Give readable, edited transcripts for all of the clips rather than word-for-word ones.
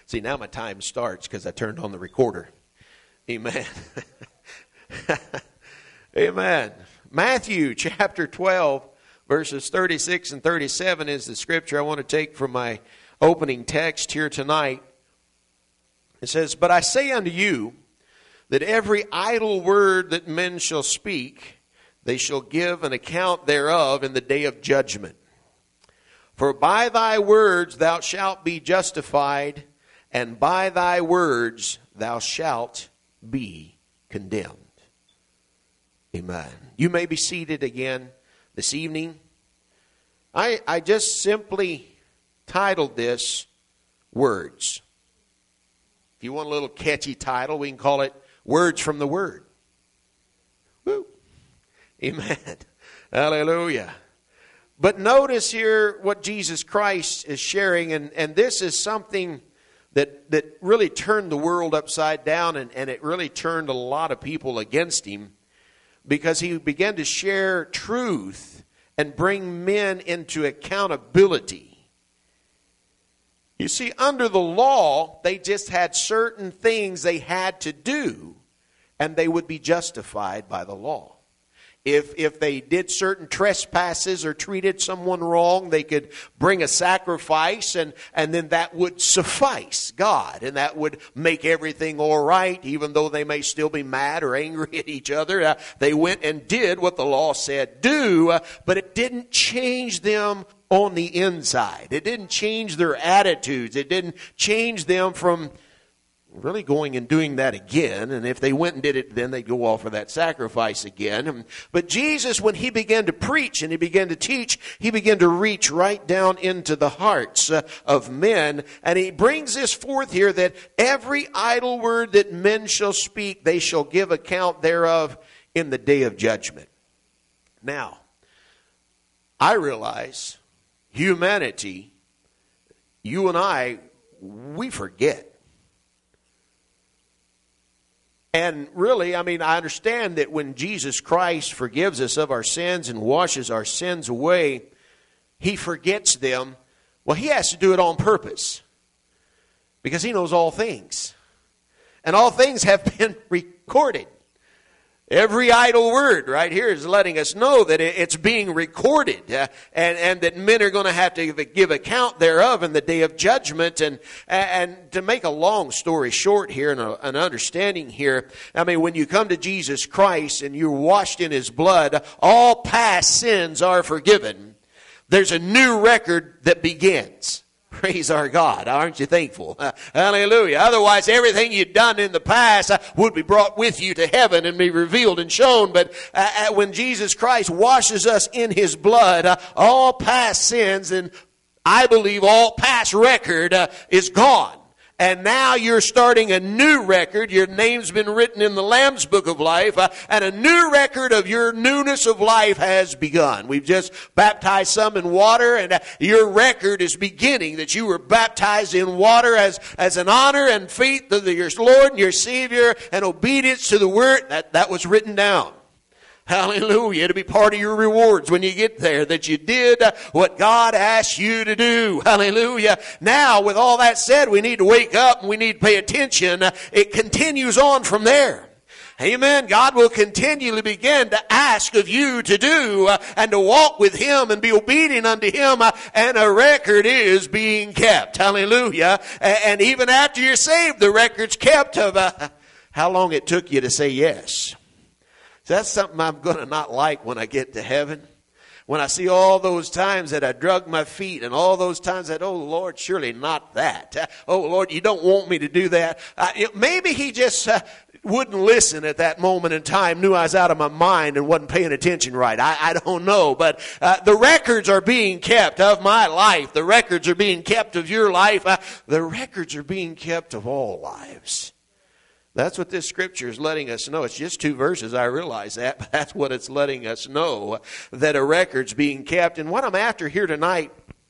See, now my time starts because I turned on the recorder. Amen. Amen. Matthew chapter 12, verses 36 and 37 is the scripture I want to take from my opening text here tonight. It says, "But I say unto you, that every idle word that men shall speak, they shall give an account thereof in the day of judgment. For by thy words thou shalt be justified, and by thy words thou shalt be condemned." Amen. You may be seated again this evening. I just simply titled this, Words. If you want a little catchy title, we can call it Words from the Word. Woo. Amen. Hallelujah. But notice here what Jesus Christ is sharing, and this is something that really turned the world upside down, and it really turned a lot of people against him, because he began to share truth and bring men into accountability. You see, under the law, they just had certain things they had to do, and they would be justified by the law. If they did certain trespasses or treated someone wrong, they could bring a sacrifice, and then that would suffice God, and that would make everything all right, even though they may still be mad or angry at each other. They went and did what the law said do, but it didn't change them on the inside. It didn't change their attitudes. It didn't change them from really going and doing that again. And if they went and did it, then they'd go offer that sacrifice again. But Jesus, when he began to preach and he began to teach, he began to reach right down into the hearts of men. And he brings this forth here, that every idle word that men shall speak, they shall give account thereof in the day of judgment. Now, I realize humanity, you and I, we forget. And really, I understand that when Jesus Christ forgives us of our sins and washes our sins away, he forgets them. Well, he has to do it on purpose, because he knows all things. And all things have been recorded. Every idle word right here is letting us know that it's being recorded, and that men are going to have to give account thereof in the day of judgment. And to make a long story short here, and an understanding here, when you come to Jesus Christ and you're washed in his blood, all past sins are forgiven. There's a new record that begins. Praise our God. Aren't you thankful? Hallelujah. Otherwise, everything you've done in the past would be brought with you to heaven and be revealed and shown. But when Jesus Christ washes us in his blood, all past sins, and I believe all past record is gone. And now you're starting a new record. Your name's been written in the Lamb's Book of Life, and a new record of your newness of life has begun. We've just baptized some in water, and your record is beginning, that you were baptized in water as an honor and faith to your Lord and your Savior, and obedience to the Word. That was written down. Hallelujah. It'll be part of your rewards when you get there, that you did what God asked you to do. Hallelujah. Now, with all that said, we need to wake up and we need to pay attention. It continues on from there. Amen. God will continually begin to ask of you to do and to walk with him and be obedient unto him, and a record is being kept. Hallelujah. And even after you're saved, the record's kept of how long it took you to say yes. So that's something I'm going to not like when I get to heaven. When I see all those times that I drug my feet, and all those times that, oh Lord, surely not that. Oh Lord, you don't want me to do that. Maybe he just wouldn't listen at that moment in time, knew I was out of my mind and wasn't paying attention right. I don't know. But the records are being kept of my life. The records are being kept of your life. The records are being kept of all lives. That's what this scripture is letting us know. It's just 2 verses, I realize that, but that's what it's letting us know, that a record's being kept. And what I'm after here tonight,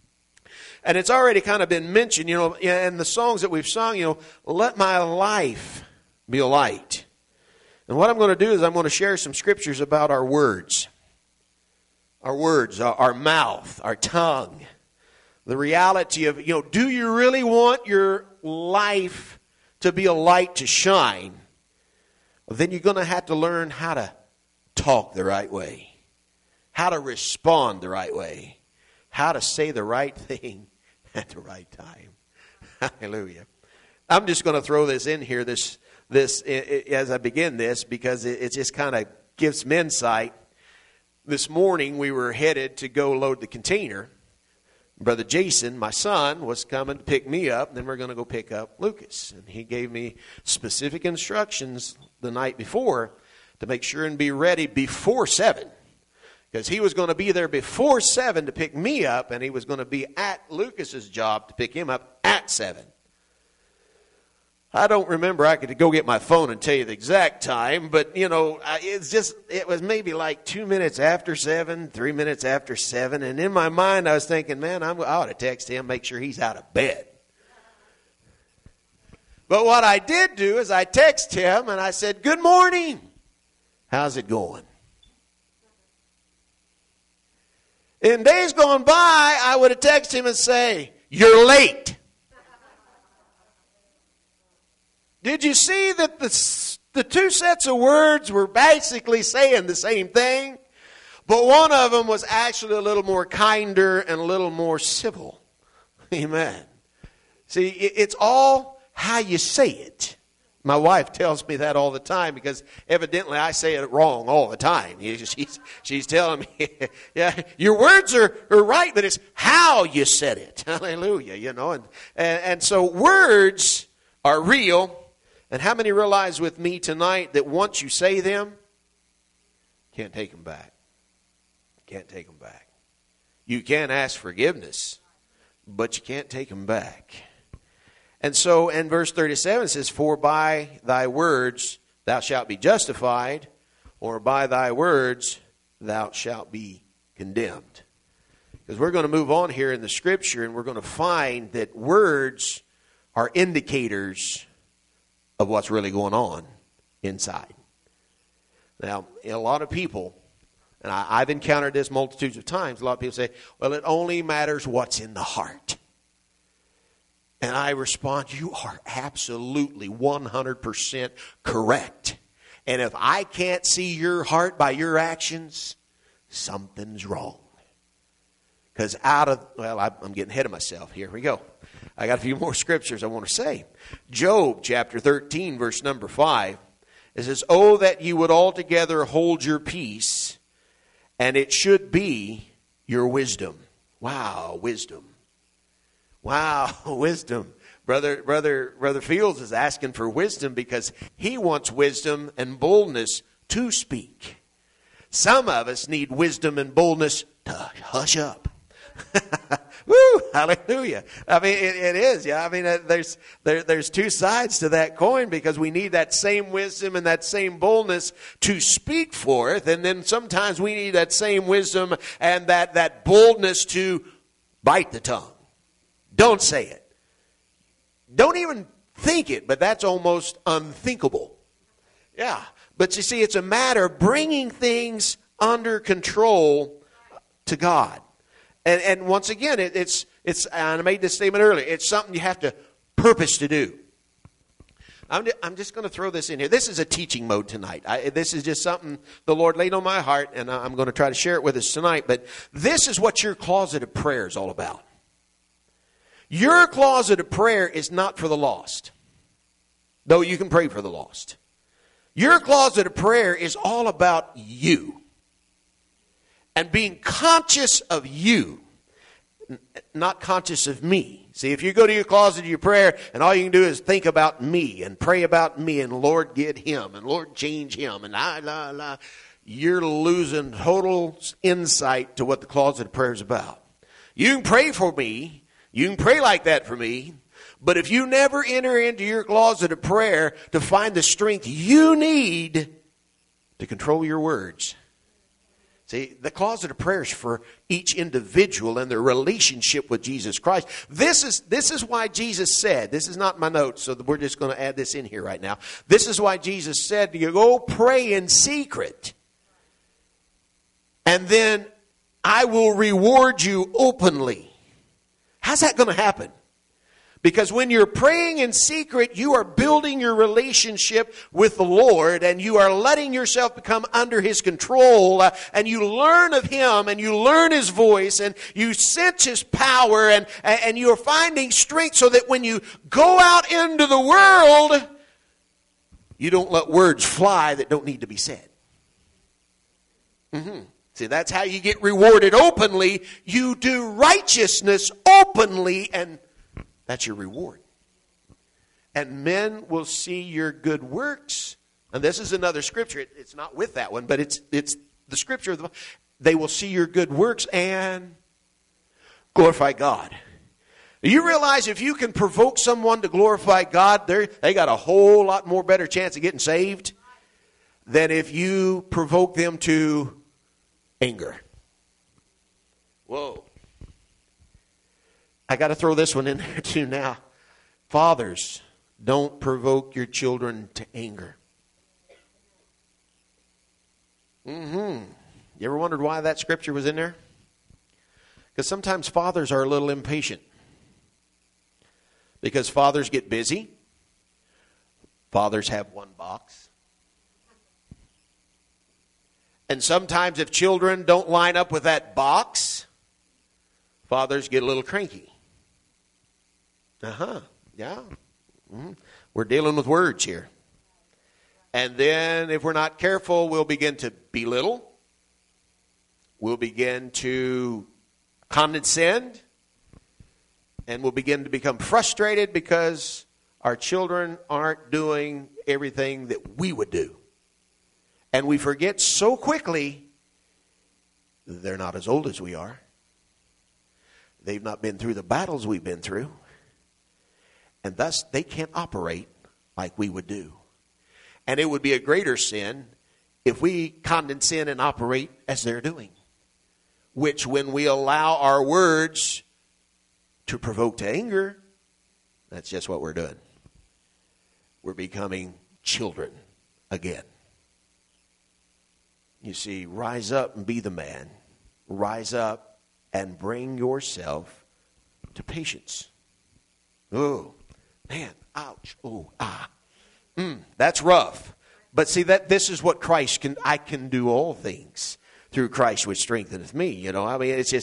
and it's already kind of been mentioned, in the songs that we've sung, let my life be a light. And what I'm going to do is I'm going to share some scriptures about our words. Our words, our mouth, our tongue. The reality of, do you really want your life to be a light to shine? Well, then you're going to have to learn how to talk the right way, how to respond the right way, how to say the right thing at the right time. Hallelujah. I'm just going to throw this in here, this as I begin this, because it just kind of gives some insight. This morning we were headed to go load the container. Brother Jason, my son, was coming to pick me up, and then we're going to go pick up Lucas. And he gave me specific instructions the night before to make sure and be ready before 7. Because he was going to be there before 7 to pick me up, and he was going to be at Lucas's job to pick him up at 7. I don't remember. I could go get my phone and tell you the exact time, but, it was maybe like 2 minutes after 7, 3 minutes after 7, and in my mind I was thinking, man, I ought to text him, make sure he's out of bed. But what I did do is I texted him, and I said, good morning. How's it going? In days gone by, I would have texted him and say, you're late. Did you see that the two sets of words were basically saying the same thing? But one of them was actually a little more kinder and a little more civil. Amen. See, it's all how you say it. My wife tells me that all the time because evidently I say it wrong all the time. She's telling me, yeah, your words are right, but it's how you said it. Hallelujah, And so words are real. And how many realize with me tonight that once you say them, can't take them back. Can't take them back. You can ask forgiveness, but you can't take them back. And so in verse 37 it says, for by thy words thou shalt be justified, or by thy words thou shalt be condemned. Because we're going to move on here in the scripture, and we're going to find that words are indicators of what's really going on inside. Now, a lot of people, and I've encountered this multitudes of times, a lot of people say, well, it only matters what's in the heart. And I respond, you are absolutely 100% correct. And if I can't see your heart by your actions, something's wrong. Because I'm getting ahead of myself. Here we go. I got a few more scriptures I want to say. Job chapter 13, verse number 5. It says, oh, that you would altogether hold your peace, and it should be your wisdom. Wow, wisdom. Wow, wisdom. Brother Fields is asking for wisdom because he wants wisdom and boldness to speak. Some of us need wisdom and boldness to hush up. Woo, hallelujah. I mean, it is. Yeah. I mean, there's two sides to that coin because we need that same wisdom and that same boldness to speak forth. And then sometimes we need that same wisdom and that boldness to bite the tongue. Don't say it. Don't even think it, but that's almost unthinkable. Yeah. But you see, it's a matter of bringing things under control to God. And once again, it's I made this statement earlier, it's something you have to purpose to do. I'm just going to throw this in here. This is a teaching mode tonight. This is just something the Lord laid on my heart, and I'm going to try to share it with us tonight. But this is what your closet of prayer is all about. Your closet of prayer is not for the lost, though you can pray for the lost. Your closet of prayer is all about you and being conscious of you, not conscious of me. See, if you go to your closet of your prayer and all you can do is think about me and pray about me and Lord get him and Lord change him and you're losing total insight to what the closet of prayer is about. You can pray for me. You can pray like that for me. But if you never enter into your closet of prayer to find the strength you need to control your words. See, the closet of prayer is for each individual and their relationship with Jesus Christ. This is why Jesus said, this is not my notes, so we're just going to add this in here right now. This is why Jesus said, you go pray in secret, and then I will reward you openly. How's that going to happen? Because when you're praying in secret, you are building your relationship with the Lord, and you are letting yourself become under His control, and you learn of Him, and you learn His voice, and you sense His power, and you are finding strength so that when you go out into the world, you don't let words fly that don't need to be said. See, that's how you get rewarded openly. You do righteousness openly, and that's your reward. And men will see your good works. And this is another scripture. It's not with that one, but it's the scripture of they will see your good works and glorify God. You realize if you can provoke someone to glorify God, they got a whole lot more better chance of getting saved than if you provoke them to anger. Whoa. I got to throw this one in there too now. Fathers, don't provoke your children to anger. You ever wondered why that scripture was in there? Because sometimes fathers are a little impatient. Because fathers get busy. Fathers have one box. And sometimes if children don't line up with that box, fathers get a little cranky. Yeah. We're dealing with words here. And then if we're not careful, we'll begin to belittle. We'll begin to condescend. And we'll begin to become frustrated because our children aren't doing everything that we would do. And we forget so quickly they're not as old as we are. They've not been through the battles we've been through. And thus, they can't operate like we would do. And it would be a greater sin if we condescend and operate as they're doing. Which, when we allow our words to provoke to anger, that's just what we're doing. We're becoming children again. You see, rise up and be the man. Rise up and bring yourself to patience. Oh, man, ouch, oh, ah. That's rough. But see, this is what Christ can, I can do all things through Christ which strengtheneth me. You know, I mean, it's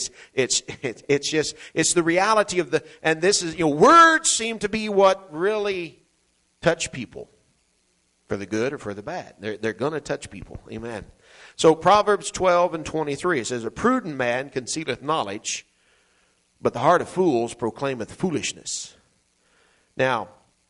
the reality of the, and this is, words seem to be what really touch people for the good or for the bad. They're going to touch people. Amen. So Proverbs 12:23, it says, a prudent man concealeth knowledge, but the heart of fools proclaimeth foolishness. Now,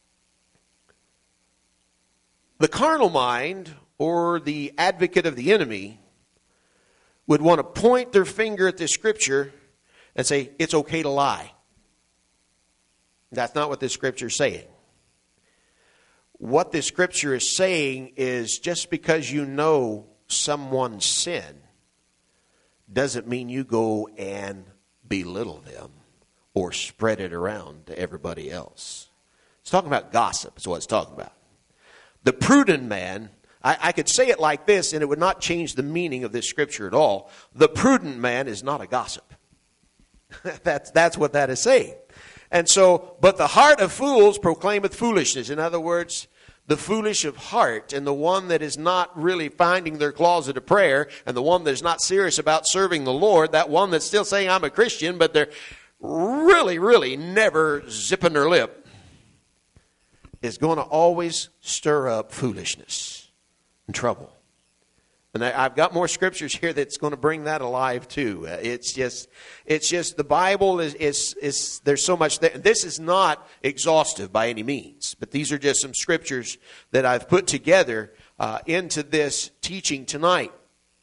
the carnal mind, or the advocate of the enemy, would want to point their finger at this scripture and say, it's okay to lie. That's not what this scripture is saying. What this scripture is saying is just because you know someone's sin doesn't mean you go and belittle them or spread it around to everybody else. It's talking about gossip is what it's talking about. The prudent man, I could say it like this and it would not change the meaning of this scripture at all. The prudent man is not a gossip. That's what that is saying. And so, but the heart of fools proclaimeth foolishness. In other words, the foolish of heart and the one that is not really finding their closet of prayer and the one that is not serious about serving the Lord, that one that's still saying I'm a Christian, but they're really never zipping their lip, is going to always stir up foolishness and trouble. And I've got more scriptures here that's going to bring that alive too. It's just the Bible is there's so much there. This is not exhaustive by any means, but these are just some scriptures that I've put together into this teaching tonight.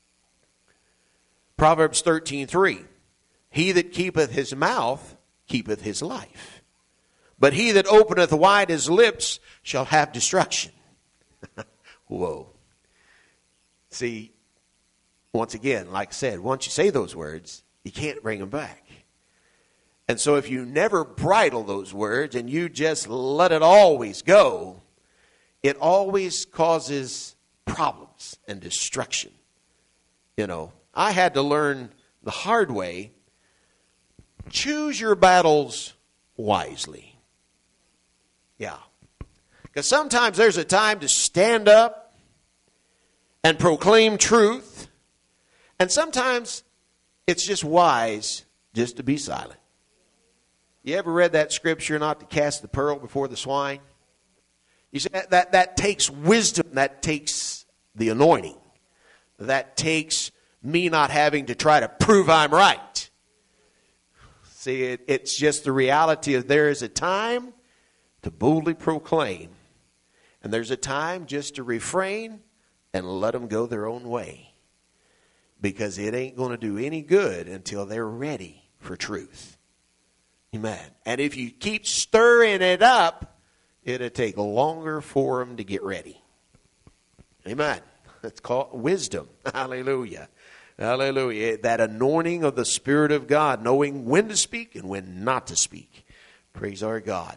Proverbs 13:3. He that keepeth his mouth keepeth his life, but he that openeth wide his lips shall have destruction. Whoa. See, once again, like I said, once you say those words, you can't bring them back. And so if you never bridle those words and you just let it always go, it always causes problems and destruction. You know, I had to learn the hard way choose your battles wisely. Yeah. Because sometimes there's a time to stand up and proclaim truth. And sometimes it's just wise just to be silent. You ever read that scripture, not to cast the pearl before the swine? You see, that takes wisdom. That takes the anointing. That takes me not having to try to prove I'm right. See, it's just the reality of there is a time to boldly proclaim. And there's a time just to refrain and let them go their own way. Because it ain't going to do any good until they're ready for truth. Amen. And if you keep stirring it up, it'll take longer for them to get ready. Amen. It's called wisdom. Hallelujah. Hallelujah. That anointing of the Spirit of God, knowing when to speak and when not to speak. Praise our God.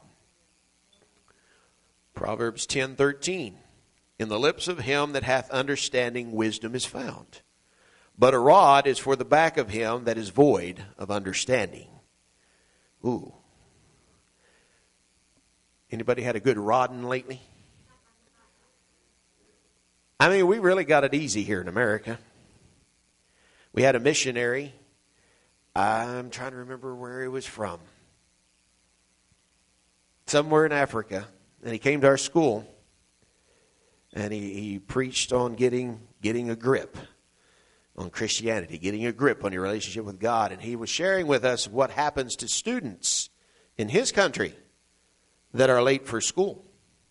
Proverbs 10:13. In the lips of him that hath understanding, wisdom is found. But a rod is for the back of him that is void of understanding. Ooh. Anybody had a good rodding lately? I mean, we really got it easy here in America. We had a missionary. I'm trying to remember where he was from. Somewhere in Africa. And he came to our school. And he preached on getting a grip on Christianity, getting a grip on your relationship with God. And he was sharing with us what happens to students in his country that are late for school.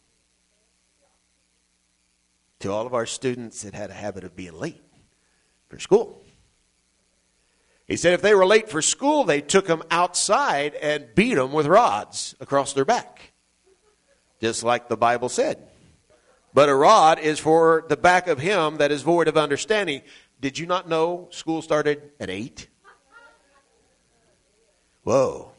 To all of our students that had a habit of being late for school. He said if they were late for school, they took them outside and beat them with rods across their back. Just like the Bible said. But a rod is for the back of him that is void of understanding. Did you not know school started at 8? Whoa.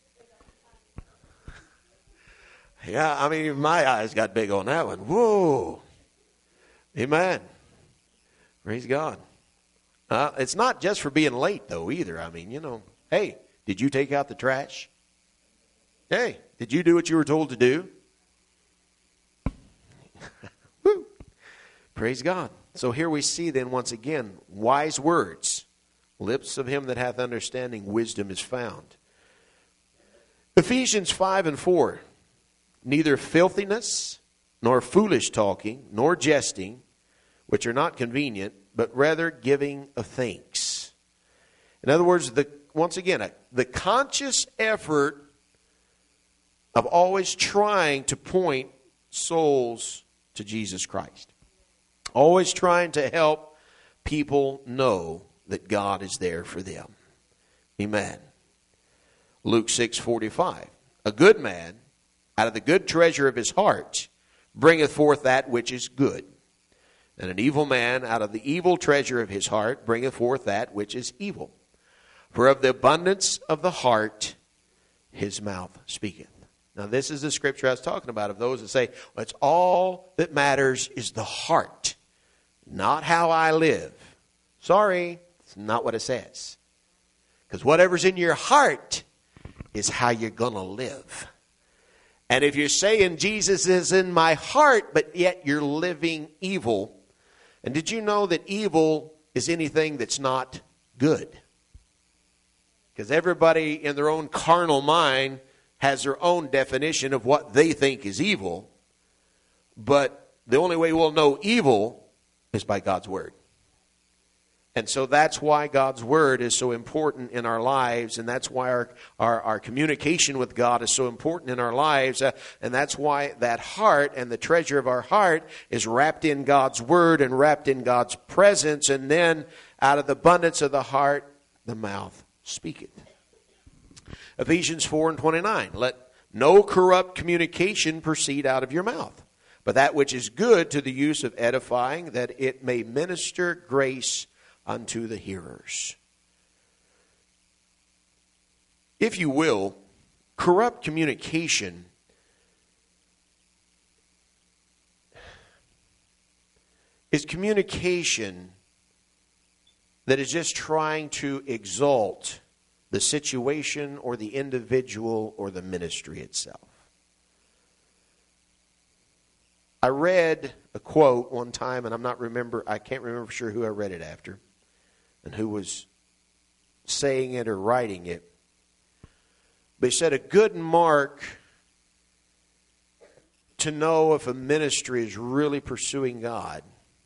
Yeah, I mean, my eyes got big on that one. Whoa. Amen. Praise God. It's not just for being late, though, either. I mean, hey, did you take out the trash? Hey, did you do what you were told to do? Woo. Praise God. So here we see then once again, wise words. Lips of him that hath understanding, wisdom is found. Ephesians 5:4. Neither filthiness, nor foolish talking, nor jesting, which are not convenient, but rather giving of thanks. In other words, once again, the conscious effort of always trying to point souls to Jesus Christ. Always trying to help people know that God is there for them. Amen. Luke 6:45. A good man, out of the good treasure of his heart, bringeth forth that which is good. And an evil man, out of the evil treasure of his heart, bringeth forth that which is evil. For of the abundance of the heart, his mouth speaketh. Now this is the scripture I was talking about of those that say, well, it's all that matters is the heart, not how I live. Sorry, it's not what it says. Because whatever's in your heart is how you're going to live. And if you're saying Jesus is in my heart, but yet you're living evil. And did you know that evil is anything that's not good? Because everybody in their own carnal mind has their own definition of what they think is evil. But the only way we'll know evil is by God's Word. And so that's why God's Word is so important in our lives, and that's why our communication with God is so important in our lives, and that's why that heart and the treasure of our heart is wrapped in God's Word and wrapped in God's presence, and then out of the abundance of the heart, the mouth speaketh. Ephesians 4:29, let no corrupt communication proceed out of your mouth, but that which is good to the use of edifying, that it may minister grace unto the hearers. If you will, corrupt communication is communication that is just trying to exalt the situation or the individual or the ministry itself. I read a quote one time, and I can't remember for sure who I read it after and who was saying it or writing it. But he said a good mark to know if a ministry is really pursuing God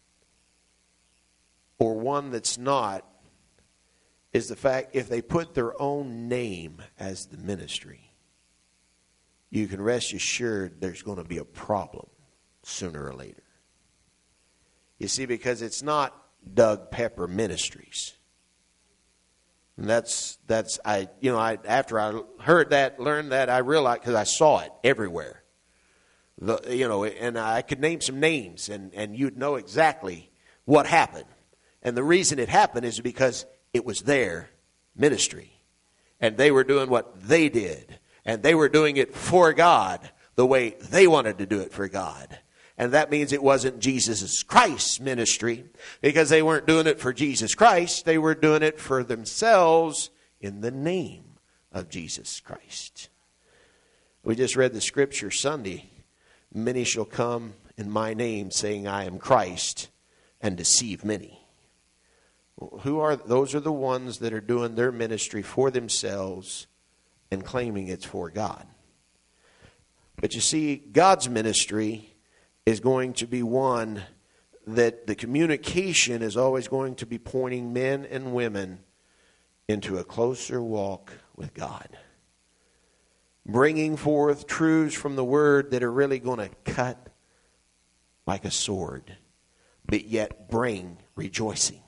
or one that's not is the fact if they put their own name as the ministry, you can rest assured there's going to be a problem sooner or later. You see, because it's not Doug Pepper Ministries. And after I heard that, learned that, I realized, because I saw it everywhere. And I could name some names, and you'd know exactly what happened. And the reason it happened is because it was their ministry. And they were doing what they did. And they were doing it for God the way they wanted to do it for God. And that means it wasn't Jesus Christ's ministry, because they weren't doing it for Jesus Christ. They were doing it for themselves in the name of Jesus Christ. We just read the scripture Sunday. Many shall come in my name saying I am Christ and deceive many. Those are the ones that are doing their ministry for themselves and claiming it's for God. But you see, God's ministry is going to be one that the communication is always going to be pointing men and women into a closer walk with God. Bringing forth truths from the Word that are really going to cut like a sword, but yet bring rejoicing.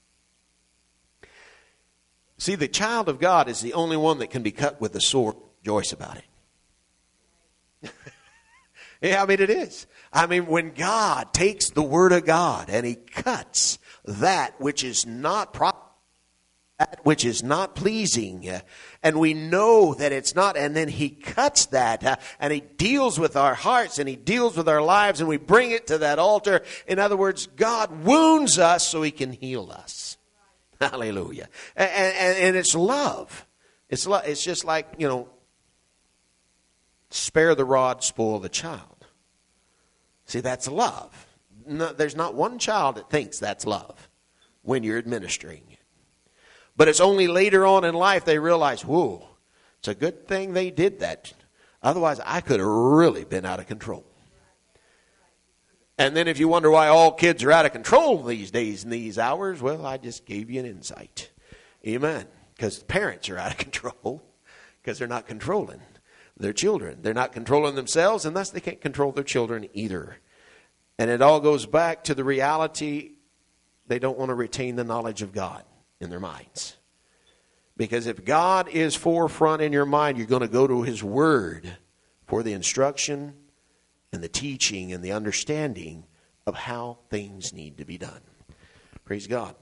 See, the child of God is the only one that can be cut with a sword. Rejoice about it. Yeah, I mean, it is. I mean, when God takes the Word of God and He cuts that which is not proper, that which is not pleasing, and we know that it's not, and then He cuts that, and He deals with our hearts, and He deals with our lives, and we bring it to that altar. In other words, God wounds us so He can heal us. Hallelujah. And it's love. It's just like, spare the rod, spoil the child. See, that's love. No, there's not one child that thinks that's love when you're administering it. But it's only later on in life they realize, whoa, it's a good thing they did that. Otherwise, I could have really been out of control. And then if you wonder why all kids are out of control these days and these hours, well, I just gave you an insight. Amen. Because parents are out of control because they're not controlling their children. They're not controlling themselves, and thus they can't control their children either. And it all goes back to the reality they don't want to retain the knowledge of God in their minds. Because if God is forefront in your mind, you're going to go to His Word for the instruction and the teaching and the understanding of how things need to be done. Praise God.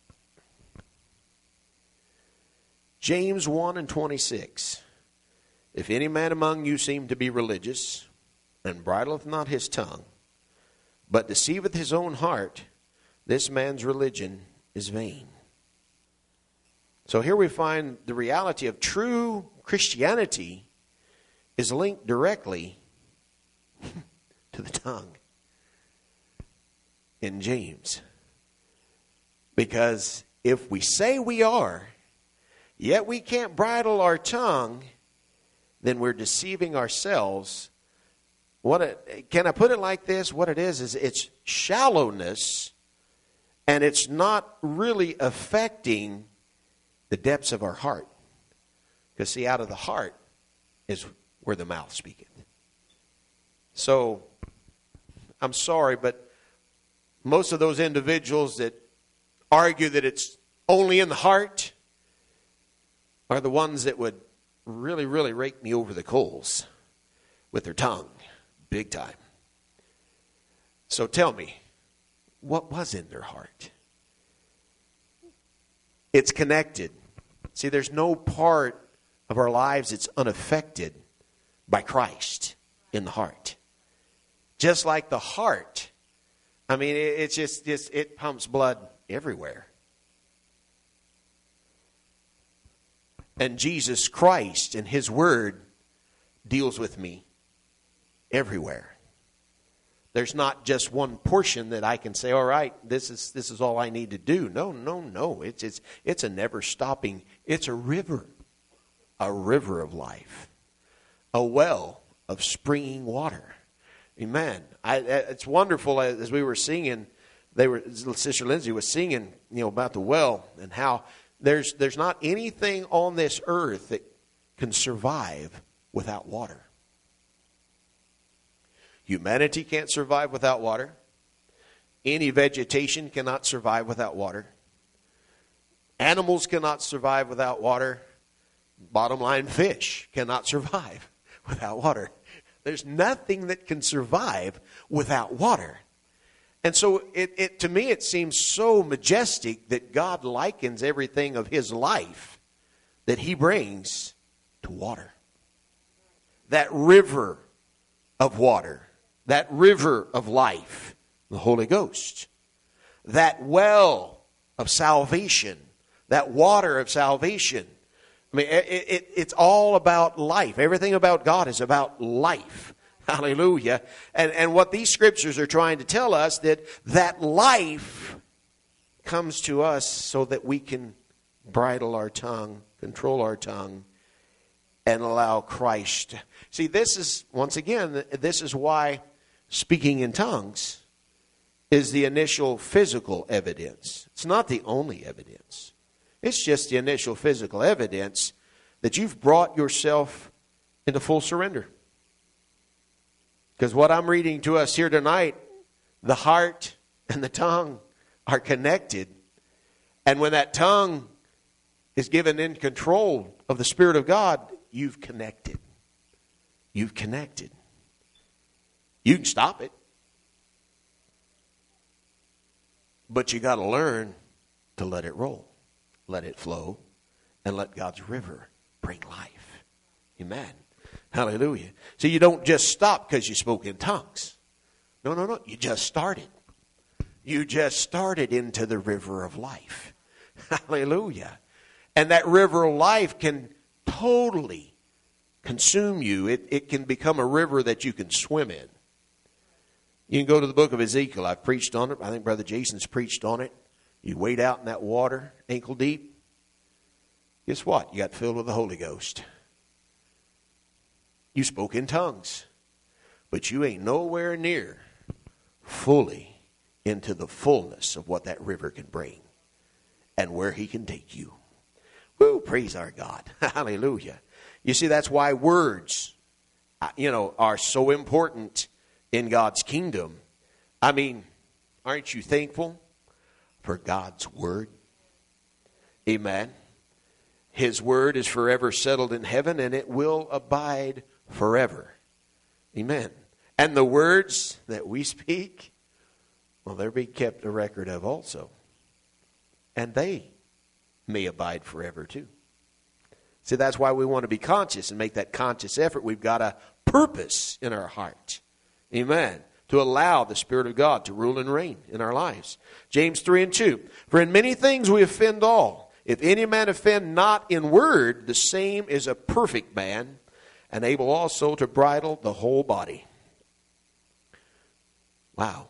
James 1:26. If any man among you seem to be religious, and bridleth not his tongue, but deceiveth his own heart, this man's religion is vain. So here we find the reality of true Christianity is linked directly to the tongue in James. Because if we say we are, yet we can't bridle our tongue, then we're deceiving ourselves. Can I put it like this? What it is it's shallowness, and it's not really affecting the depths of our heart. Because see, out of the heart is where the mouth speaketh. So, I'm sorry, but most of those individuals that argue that it's only in the heart are the ones that would really, really rake me over the coals with their tongue, big time. So tell me, what was in their heart? It's connected. See, there's no part of our lives that's unaffected by Christ in the heart. Just like the heart. I mean, it's just it pumps blood everywhere. And Jesus Christ and His Word deals with me everywhere. There's not just one portion that I can say, all right, this is all I need to do. No. It's a never stopping. It's a river of life, a well of springing water. Amen. It's wonderful as we were singing. Sister Lindsay was singing, about the well and how there's not anything on this earth that can survive without water. Humanity can't survive without water. Any vegetation cannot survive without water. Animals cannot survive without water. Bottom line, fish cannot survive without water. There's nothing that can survive without water. And so to me it seems so majestic that God likens everything of His life that He brings to water. That river of water. That river of life, the Holy Ghost. That well of salvation. That water of salvation. I mean, it's all about life. Everything about God is about life. Hallelujah. And what these scriptures are trying to tell us, that life comes to us so that we can bridle our tongue, control our tongue, and allow Christ. See, this is why speaking in tongues is the initial physical evidence. It's not the only evidence. It's just the initial physical evidence that you've brought yourself into full surrender. Because what I'm reading to us here tonight, the heart and the tongue are connected. And when that tongue is given in control of the Spirit of God, you've connected. You've connected. You can stop it. But you got to learn to let it roll. Let it flow. And let God's river bring life. Amen. Hallelujah. See, you don't just stop because you spoke in tongues. No. You just started. You just started into the river of life. Hallelujah. And that river of life can totally consume you. It can become a river that you can swim in. You can go to the book of Ezekiel. I've preached on it. I think Brother Jason's preached on it. You wade out in that water, ankle deep. Guess what? You got filled with the Holy Ghost. You spoke in tongues. But you ain't nowhere near fully into the fullness of what that river can bring. And where He can take you. Woo, praise our God. Hallelujah. You see, that's why words, are so important in God's kingdom. I mean, aren't you thankful for God's word? Amen. His word is forever settled in heaven, and it will abide forever. Amen. And the words that we speak, well, they're being kept a record of also. And they may abide forever too. See, that's why we want to be conscious and make that conscious effort. We've got a purpose in our heart. Amen. To allow the Spirit of God to rule and reign in our lives. James 3:2. For in many things we offend all. If any man offend not in word, the same is a perfect man, and able also to bridle the whole body. Wow.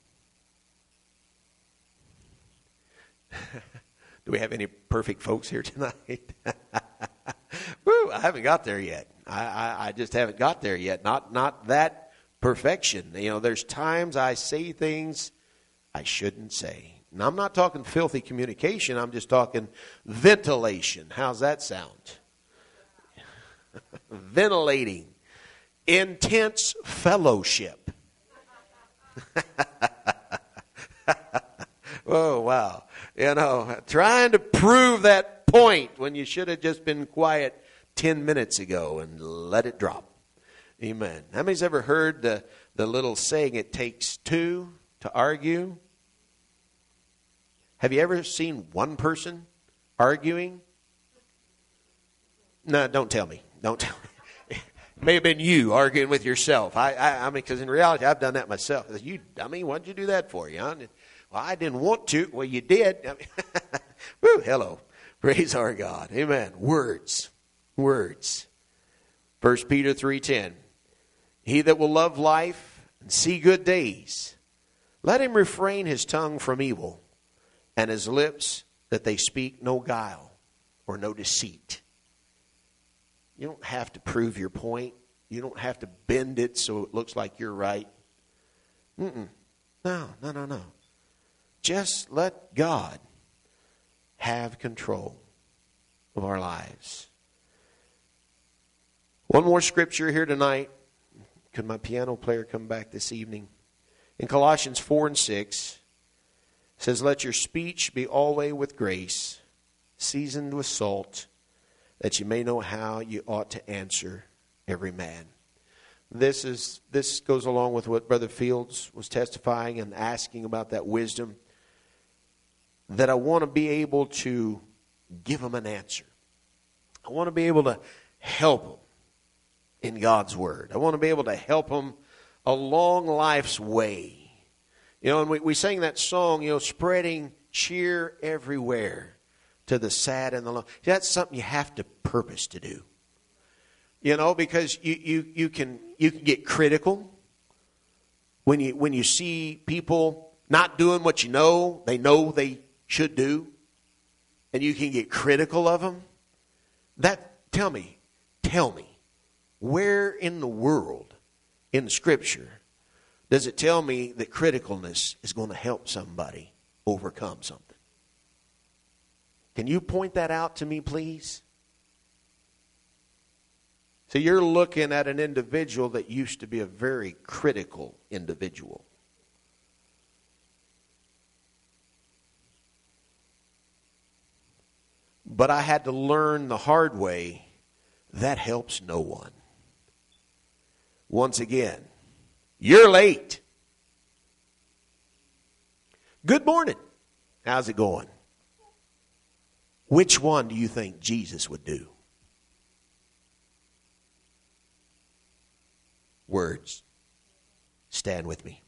Do we have any perfect folks here tonight? Woo, I haven't got there yet. I just haven't got there yet. Not that perfection. There's times I say things I shouldn't say. And I'm not talking filthy communication. I'm just talking ventilation. How's that sound? Ventilating. Intense fellowship. Oh, wow. Trying to prove that point when you should have just been quiet 10 minutes ago and let it drop. Amen. How many's ever heard the little saying, it takes two to argue? Have you ever seen one person arguing? No, don't tell me. Don't tell me. It may have been you arguing with yourself. I mean, because in reality, I've done that myself. You dummy, what'd you do that for? Well, I didn't want to. Well, you did. Woo, hello. Praise our God. Amen. Words. Words. 1 Peter 3:10. He that will love life and see good days, let him refrain his tongue from evil, and his lips that they speak no guile or no deceit. You don't have to prove your point. You don't have to bend it so it looks like you're right. No. Just let God have control of our lives. One more scripture here tonight. Could my piano player come back this evening? In Colossians 4:6, it says, let your speech be always with grace, seasoned with salt, that you may know how you ought to answer every man. This goes along with what Brother Fields was testifying and asking about that wisdom, that I want to be able to give them an answer. I want to be able to help them in God's Word. I want to be able to help them along life's way. You know, and we sang that song, you know, spreading cheer everywhere to the sad and the lonely. That's something you have to purpose to do. You know, because you can get critical when you see people not doing what they should do, and you can get critical of them. Tell me, where in the world in the Scripture does it tell me that criticalness is going to help somebody overcome something? Can you point that out to me, please? So you're looking at an individual that used to be a very critical individual. But I had to learn the hard way, that helps no one. Once again, you're late. Good morning. How's it going? Which one do you think Jesus would do? Words. Stand with me.